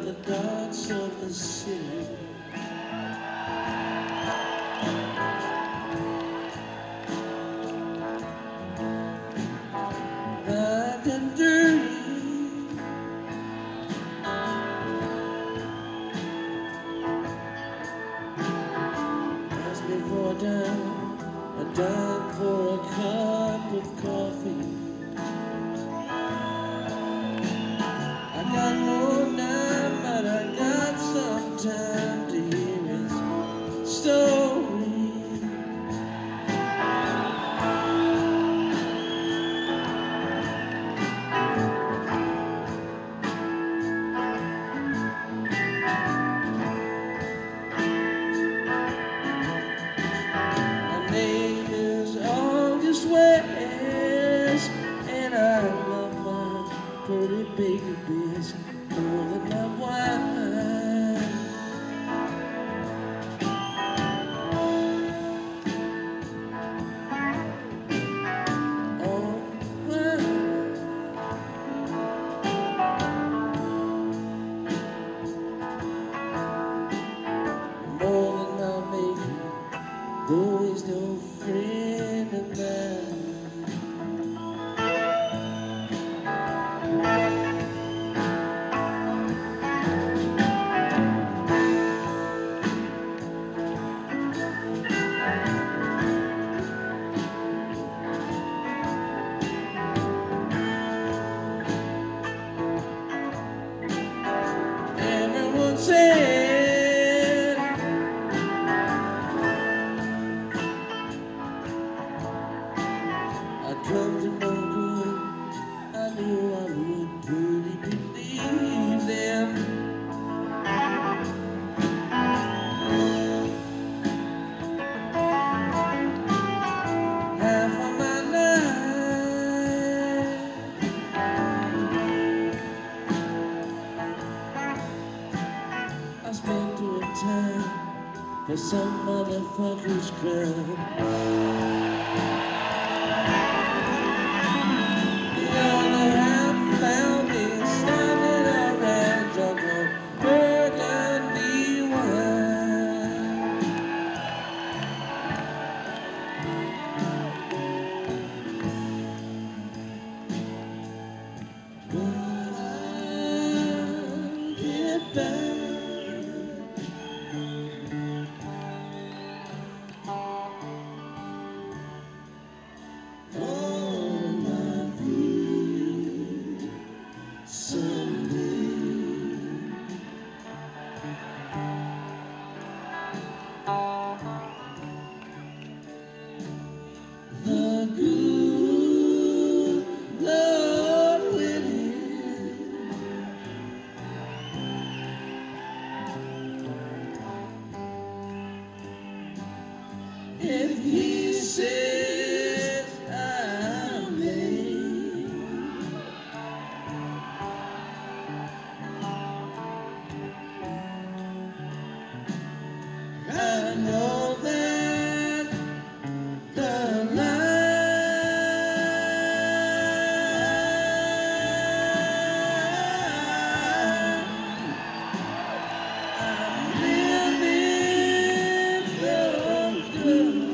behind the dogs of the city. I've been dirty. Ask me for a dime for a cup of coffee. I got no time, but I got some time to hear his story. My name is August West, and I love my pretty babies more than my wine. Oh, wine. More than I'll make you, though he's no friend of mine. Everyone said I'd come to no good. I knew I would really believe them. Half of my life I spent doing time for some motherfucker's crime. The other half found me standing around drunk on burgundy wine. But I'll get back. On my feet someday. The good Lord willing, if he says I may, I know that the line I'm living so good.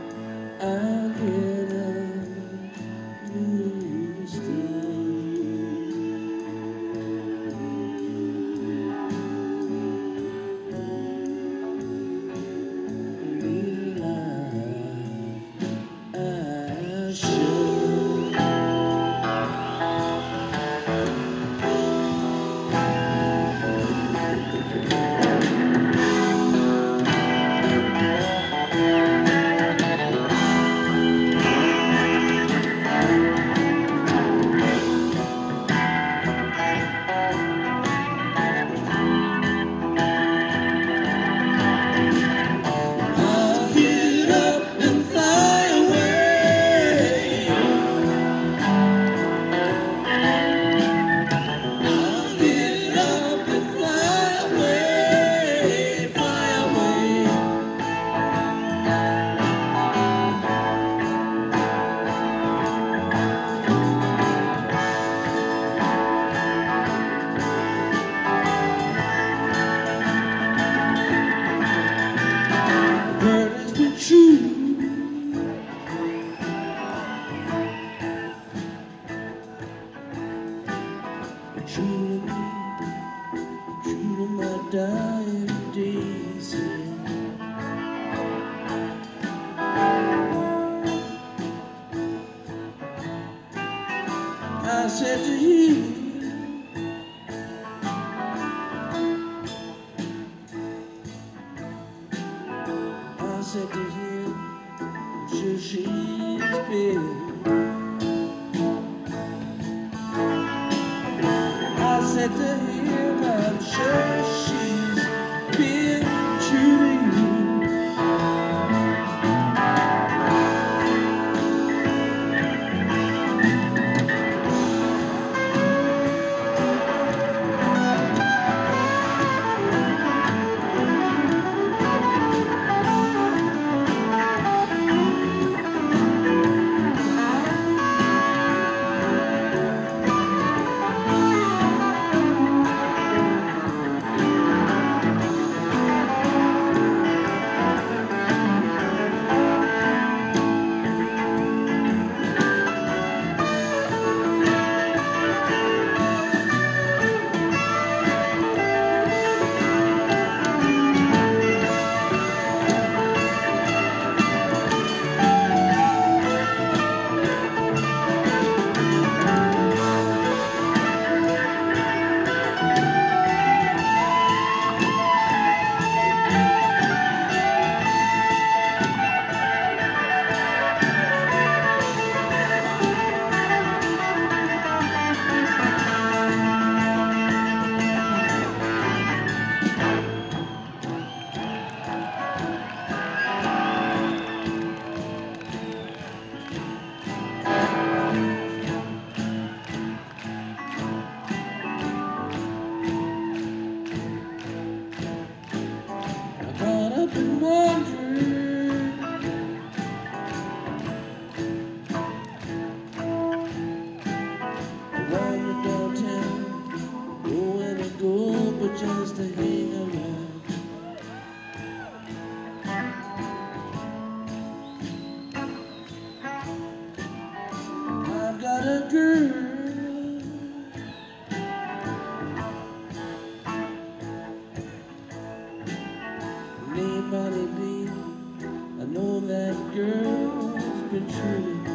I'll get a new style. I said to you, I said to him, I'm sure she's been. I said to him, I'm sure she's been true to you. I've been wondering around the downtown, nowhere to go but just to hang around. I've got a girl, name Bonnie Lee. I know that girl's been true.